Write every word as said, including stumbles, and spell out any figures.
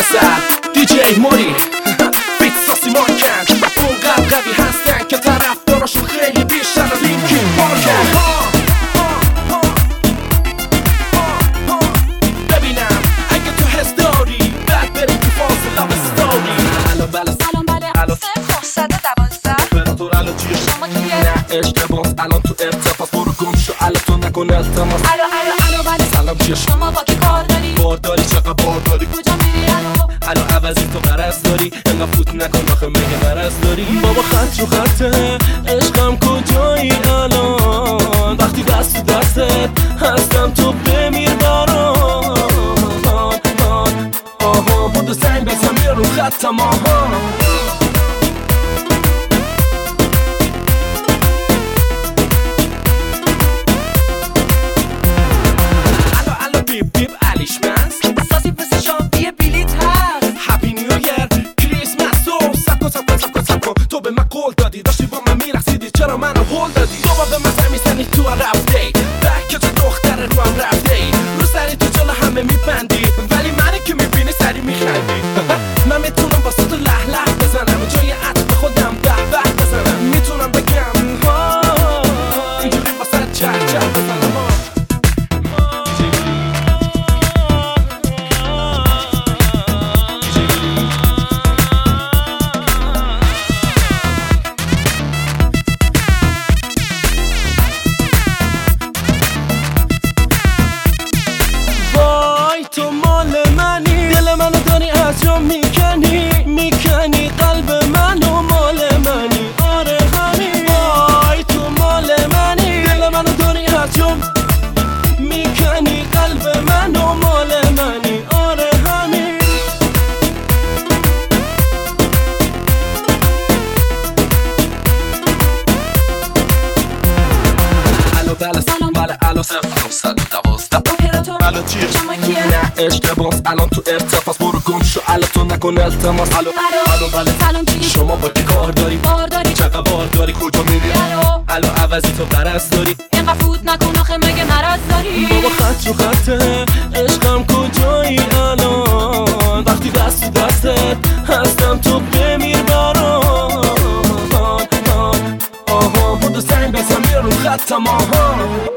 پسر دی جی موری بیت ساسی مارکن اونقدر قوی هستن که طرفداراشون خیلی بیشتر از لینکین پارکن. ببینم اگه تو حس داری بعد بریم تو فاز لاو استوری. الو بله سلام بله الو صد دوازده اپراتور الو چیه شما کیه؟ نه اشتباس الان تو ارتفاس برو گم شو الو تو نکن التماس. الو الو الو بله سلام چیه شما با کی کار داری؟ بار داری چقدر بار داری کجا میری الو؟ الو عوضی تو قرص داری انقدر فوت نکن آخه مگه قرص داری. بابا خط رو خطه عشقم کجایی الان وقتی دست تو دستت هستم تو بمیر برام. آها بودو سنگ بزن بیا رو خطم آها. سازی پس شادی بلیت هست. هپی نیو یر کریسمس و سب کن سب کن سب کن سب کن تو به من قول دادی داشتی با من میرقصیدی چرا منو هول دادی. تو با به من زن میزنی تو رفته ای بک که تو دختر رو هم رفته ای رو سری تو جلو همه میبندی ولی منی که میبینی سری میخندی. من میتونم واسه تو لح لح بزنم جای عطف خودم به به بزنم میتونم بگم ها اینجوری واسه چه چه بزنم ها. تو مال منی دل منو داری از جا میکنی میکنی قلب منو مال منی آره همین. وای تو مال منی دل منو داری از جا میکنی قلب منو مال منی آره همین. الو بله سلام. بله الو صفر صد دوازده اپراتور الو چیه شما کیه؟ نه اشتباس الان تو ارتفاس برو گم شو الو تو نکن التماس. الو الو بله سلام چی؟ شما با کی کار داری بار داری چقدر بار داری کجا میری الو الو عوضی تو قرص داری اینقدر فوت نکن آخه مگه مرض داری؟ بابا خط رو خطه عشقم کجایی الان وقتی دست تو دستت هستم تو بمیر برام. آها بودو سنگ بزن بیا رو خطم آها.